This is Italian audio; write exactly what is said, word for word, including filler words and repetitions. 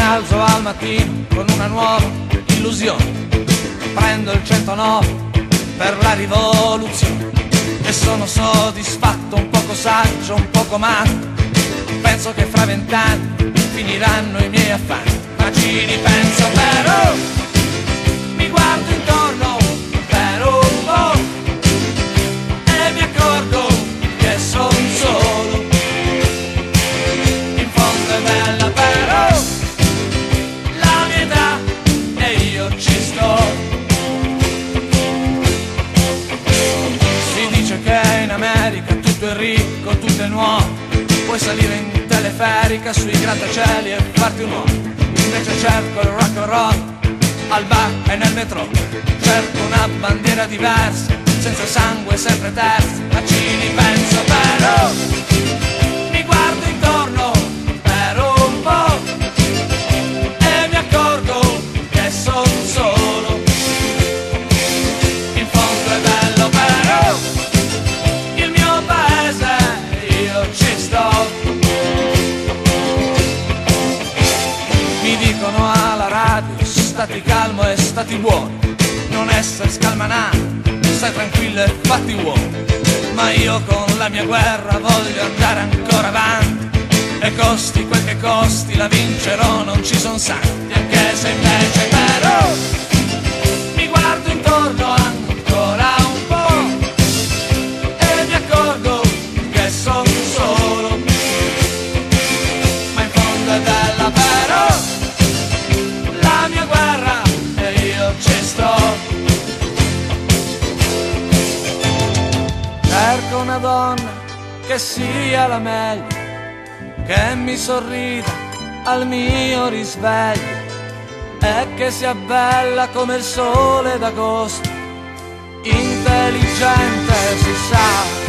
alzo al mattino con una nuova illusione, prendo il centonove per la rivoluzione e sono soddisfatto, un poco saggio, un poco matto. Penso che fra vent'anni finiranno i miei affanni, ma ci ripenso però, mi guardo intorno per un po' e mi accorgo che son solo. In fondo è bella però la mia età e io ci sto. Si dice che in America tutto è ricco, tutto è nuovo, puoi salire in teleferica sui grattacieli e farti un uomo. Invece cerco il rock and roll al bar e nel metro, cerco una bandiera diversa, senza sangue, sempre terza, ma ci ripenso però, mi guardo intorno per un po' e mi accorgo che son solo. In fondo è bello però il mio paese, io ci sto. Mi dicono alla radio, stati calmo e stati buono, non essere scalmanato, stai tranquillo e fatti uomo. Ma io con la mia guerra voglio andare ancora avanti, e costi quel che costi la vincerò, non ci son santi. Anche se invece però mi guardo intorno ancora un po' e mi accorgo che son solo. Ma in fondo è bella però la mia guerra e io ci sto. Cerco una donna che sia la meglio, che mi sorrida al mio risveglio e che sia bella come il sole d'agosto, intelligente si sa.